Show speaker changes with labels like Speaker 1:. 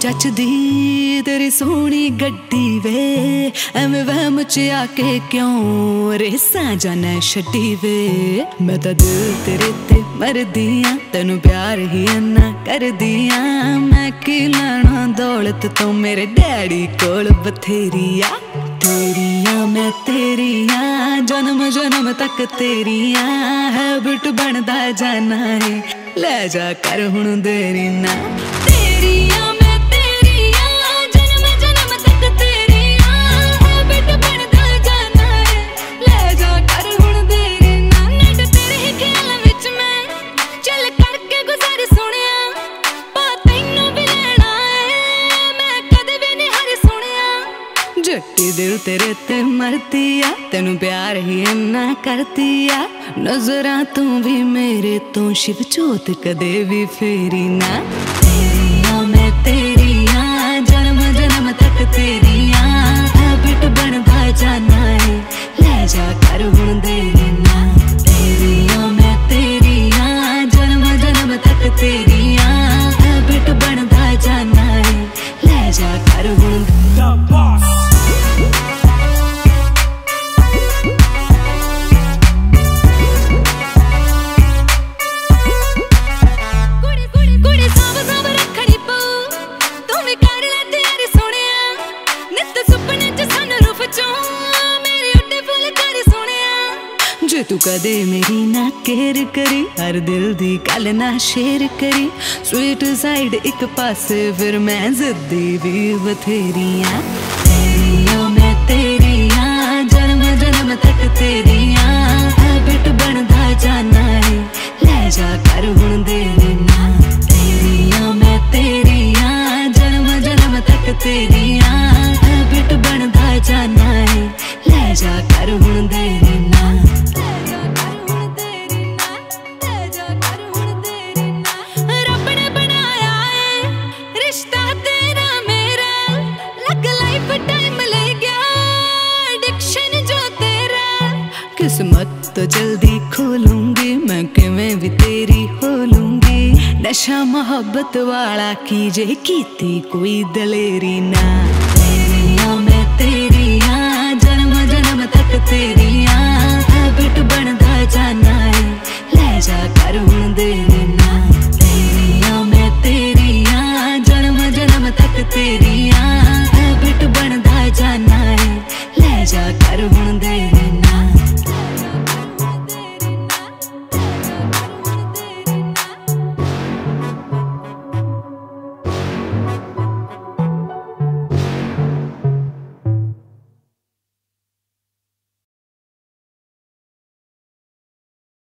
Speaker 1: जचदी तेरी सोहनी गड्डी वे एवें वहम च आके क्यों रेसां जाना छड्डी वे। मैं तां दिल तेरे ते मरदी आं तैनू प्यार ही इन्ना करदी आं। मैं की लैना दौलत तो मेरे डैडी कोल बथेरी आ। तेरियां मैं तेरियां जन्म जन्म तक तेरियां हैबिट बनदा जाना है ले जा कर हुण देरी ना। तेरियां मैं तेरियां जन्म जन्म तक तेरियां हैबिट बनदा जाना है ले जा कर हुण देरी ना। नट तेरे ही ख्याल विच मैं चल करके गुजर सुनिया पा तैनू भी लेना है मैं कदे भी नहीं हर सुनिया। जट्टी दिल तेरे ते मरदी आ तैनू प्यार ही इन्ना करदी आ। नजरां तू भी मेरे तो शिव जोत कदे भी फेरी ना। तेरियां मैं तेरियां जन्म जन्म तक तेरियां हैबिट बनदा जाना है ले जा कर हुण देरी ना। तेरियां मैं तेरियां जन्म जन्म तक तेरियां हैबिट बनदा जाना है ले जा कर हुण जे तू कदे मेरी ना केयर करी हर दिल दी गल ना शेयर करी स्वीट साइड एक पासे फिर मैं जिद्दी भी बथेरियां। तेरियां मैं तेरियां जन्म जन्म तक तेरियां हैबिट बनदा जाना है ले जा कर हुण देरी ना। तेरियां मैं तेरियां जन्म जन्म तक तेरियां हैबिट बनदा जाना है ले जा कर हुण देरी ना। किस्मत तो जल्दी खोलूंगी मैं किवें भी तेरी हो लूंगी। नशा मोहब्बत वाला कीजे कीती कोई दलेरी ना।